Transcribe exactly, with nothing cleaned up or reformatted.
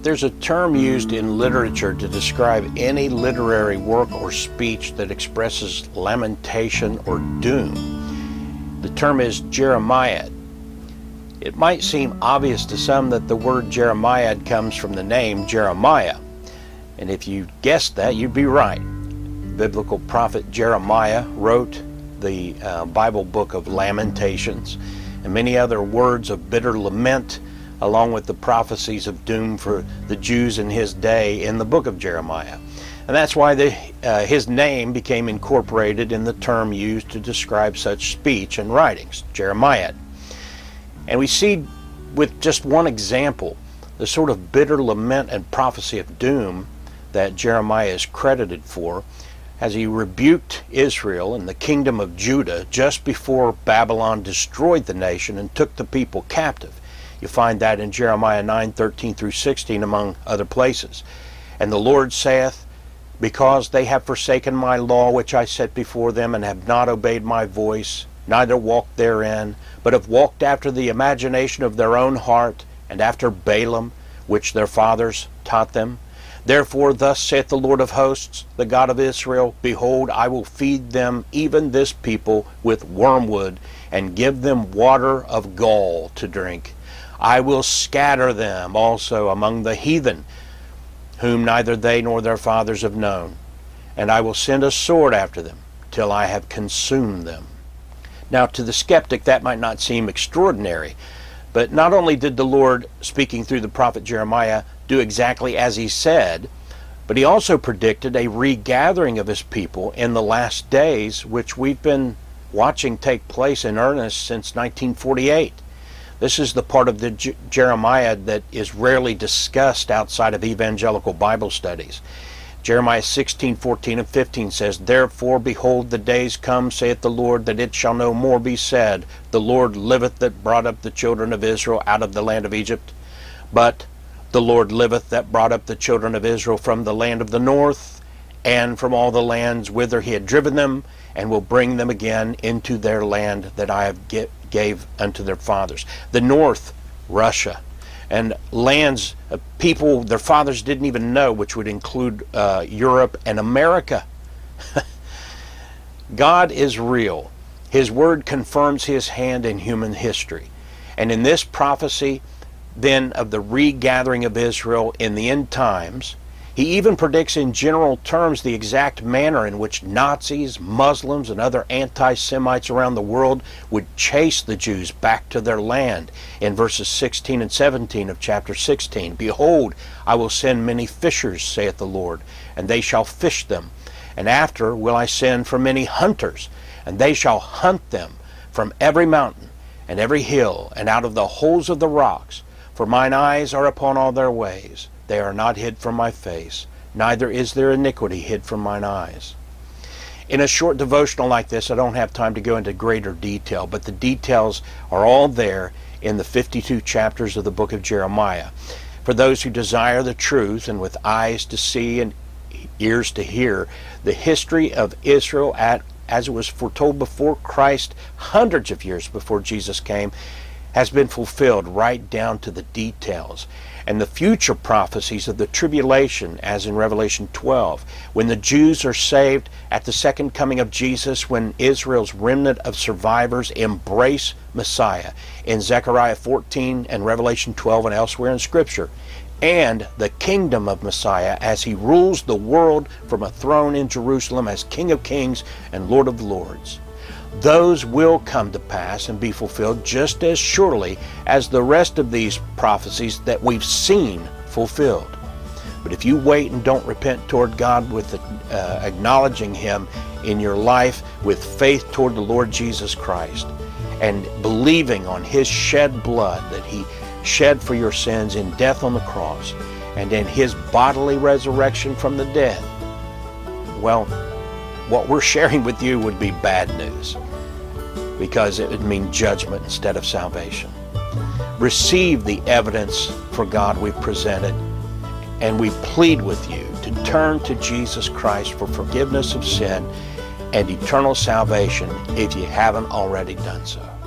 There's a term used in literature to describe any literary work or speech that expresses lamentation or doom. The term is Jeremiad. It might seem obvious to some that the word Jeremiad comes from the name Jeremiah. And if you guessed that, you'd be right. Biblical prophet Jeremiah wrote the uh, Bible book of Lamentations and many other words of bitter lament, along with the prophecies of doom for the Jews in his day in the book of Jeremiah. And that's why the, uh, his name became incorporated in the term used to describe such speech and writings, Jeremiad. And we see with just one example the sort of bitter lament and prophecy of doom that Jeremiah is credited for as he rebuked Israel and the kingdom of Judah just before Babylon destroyed the nation and took the people captive. You find that in Jeremiah nine, thirteen through sixteen, among other places. And the Lord saith, because they have forsaken my law which I set before them, and have not obeyed my voice, neither walked therein, but have walked after the imagination of their own heart, and after Balaam, which their fathers taught them. Therefore thus saith the Lord of hosts, the God of Israel, behold, I will feed them, even this people, with wormwood, and give them water of gall to drink. I will scatter them also among the heathen, whom neither they nor their fathers have known. And I will send a sword after them, till I have consumed them. Now to the skeptic that might not seem extraordinary, but not only did the Lord, speaking through the prophet Jeremiah, do exactly as he said, but he also predicted a regathering of his people in the last days, which we've been watching take place in earnest since nineteen forty-eight. This is the part of the J- Jeremiah that is rarely discussed outside of evangelical Bible studies. Jeremiah sixteen, fourteen, and fifteen says, Therefore, behold, the days come, saith the Lord, that it shall no more be said, The Lord liveth that brought up the children of Israel out of the land of Egypt. But the Lord liveth that brought up the children of Israel from the land of the north, and from all the lands whither he had driven them, and will bring them again into their land that I have get, gave unto their fathers. The north, Russia, and lands of people their fathers didn't even know, which would include uh, Europe and America. God is real. His word confirms his hand in human history. And in this prophecy, then, of the regathering of Israel in the end times, he even predicts in general terms the exact manner in which Nazis, Muslims, and other anti-Semites around the world would chase the Jews back to their land in verses sixteen and seventeen of chapter sixteen. Behold, I will send many fishers, saith the Lord, and they shall fish them. And after will I send for many hunters, and they shall hunt them from every mountain and every hill, and out of the holes of the rocks. For mine eyes are upon all their ways. They are not hid from my face, neither is their iniquity hid from mine eyes. In a short devotional like this, I don't have time to go into greater detail, but the details are all there in the fifty-two chapters of the book of Jeremiah. For those who desire the truth, and with eyes to see and ears to hear, the history of Israel at, as it was foretold before Christ, hundreds of years before Jesus came, has been fulfilled right down to the details. And the future prophecies of the tribulation, as in Revelation twelve, when the Jews are saved at the second coming of Jesus, when Israel's remnant of survivors embrace Messiah, in Zechariah fourteen and Revelation twelve and elsewhere in Scripture, and the kingdom of Messiah as he rules the world from a throne in Jerusalem as King of Kings and Lord of Lords. Those will come to pass and be fulfilled just as surely as the rest of these prophecies that we've seen fulfilled. But if you wait and don't repent toward God with uh, acknowledging him in your life with faith toward the Lord Jesus Christ and believing on his shed blood that he shed for your sins in death on the cross and in his bodily resurrection from the dead, well, what we're sharing with you would be bad news, because it would mean judgment instead of salvation. Receive the evidence for God we've presented, and we plead with you to turn to Jesus Christ for forgiveness of sin and eternal salvation if you haven't already done so.